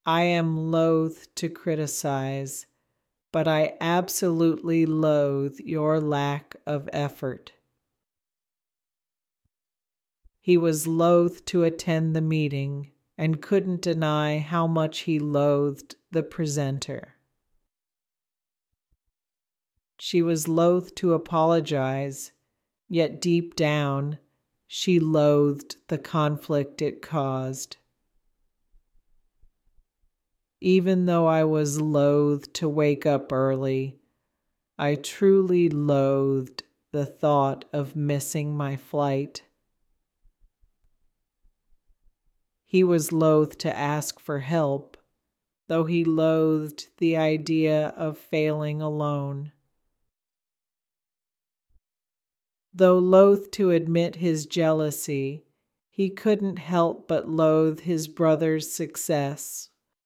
I am loath to criticize, but I absolutely loathe your lack of effort. He was loath to attend the meeting and couldn't deny how much he loathed the presenter. She was loath to apologize, yet deep down, she loathed the conflict it caused. Even though I was loath to wake up early, I truly loathed the thought of missing my flight. He was loath to ask for help, though he loathed the idea of failing alone. Though loath to admit his jealousy, he couldn't help but loathe his brother's success.